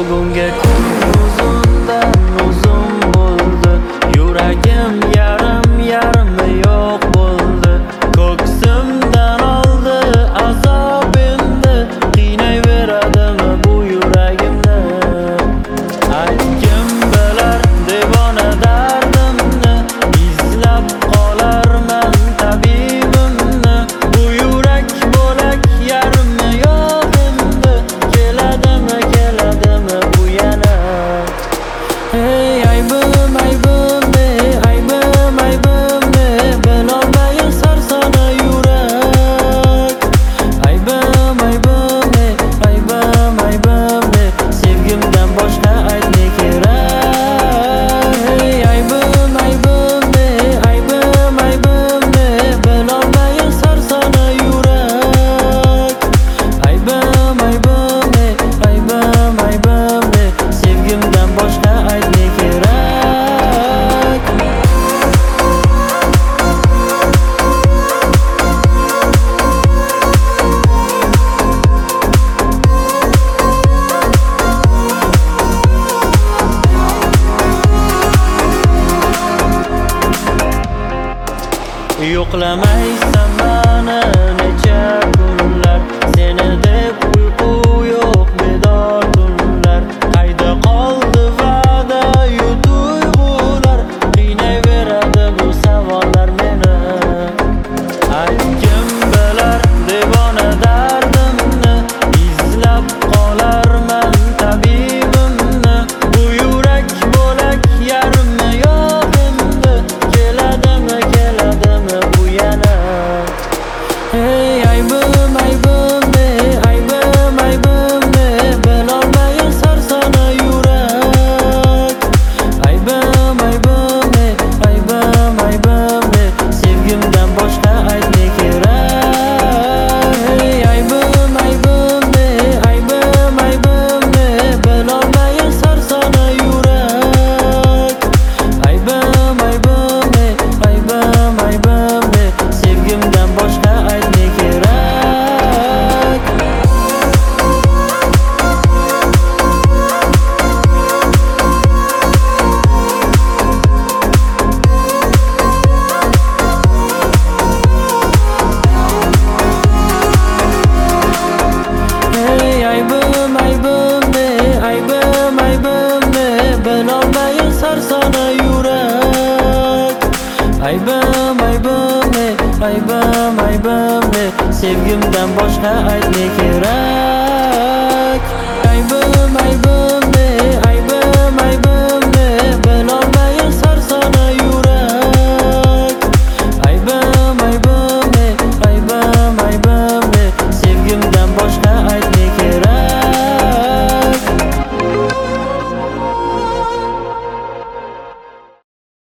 Bugungi kun uzundan uzun bo'ldi, yuragim yarimi yo'q bo'ldi. Ko'ksimdan oldi azob endi, qiynayveradimi bu yuragimni? Aytgim bilar devona dardimni, izlab qolarman tabibimni. Bu yurak bo'lak yarimi yo'q endi, keladimi bu yana? Hey aybim ne, aybim ne, bilolmayin sarsona yurak. Aybim ne, aybim ne, sevgimdan boshqa ayt ne kerak? Hey aybim ne, aybim ne, bilolmayin sarsona yurak. Aybim ne, aybim ne, sevgimdan boshqa ayt ne kerak? Yo'qlamaysan mani necha kunlar, seni deb uyqu yo'q bedor tunlar. Qayda qoldi va'da yu tuyg'ular, qiynayveradi bu savollar meni. Aytgim bilar devona dardimni, izlab qolarman tabibimni. Bu yurak bo'lak yarimi yo'q endi, keladimi bu yana? Hey aybim ne, aybim ne, bilolmayin sarsona yurak. Aybim ne, aybim ne, sevgimdan boshqa ayt ne kerak? Hey aybim ne, aybim ne, bilolmayin sarsona yurak. Aybim ne, aybim ne, sevgimdan boshqa ayt ne kerak? Hey aybim ne, aybim ne, bilolmayin sarsona yurak. Aybim ne, aybim ne, sevgimdan boshqa ayt ne kerak?